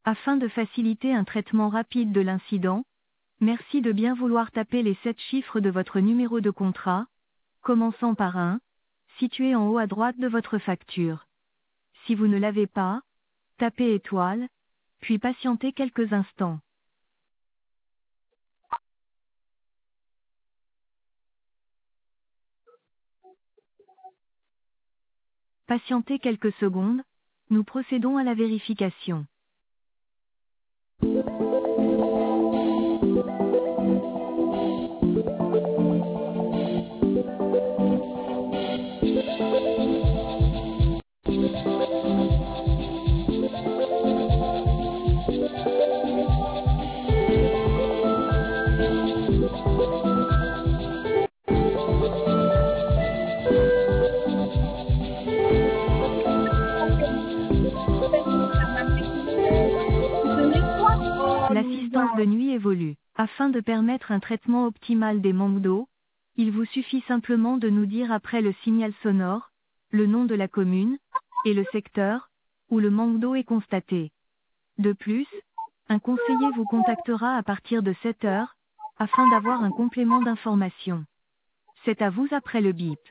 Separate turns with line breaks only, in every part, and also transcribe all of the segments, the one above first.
Afin de faciliter un traitement rapide de l'incident, merci de bien vouloir taper les 7 chiffres de votre numéro de contrat, commençant par 1, situé en haut à droite de votre facture. Si vous ne l'avez pas, tapez étoile, puis patientez quelques instants. Patientez quelques secondes, nous procédons à la vérification. L'assistance de nuit évolue. Afin de permettre un traitement optimal des manques d'eau, il vous suffit simplement de nous dire après le signal sonore, le nom de la commune, et le secteur, où le manque d'eau est constaté. De plus, un conseiller vous contactera à partir de 7 heures, afin d'avoir un complément d'information. C'est à vous après le bip.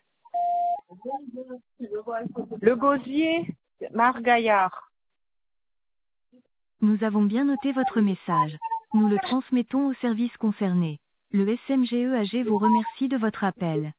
Le gosier, Margaillard.
Nous avons bien noté votre message. Nous le transmettons au service concerné. Le SMGEAG vous remercie de votre appel.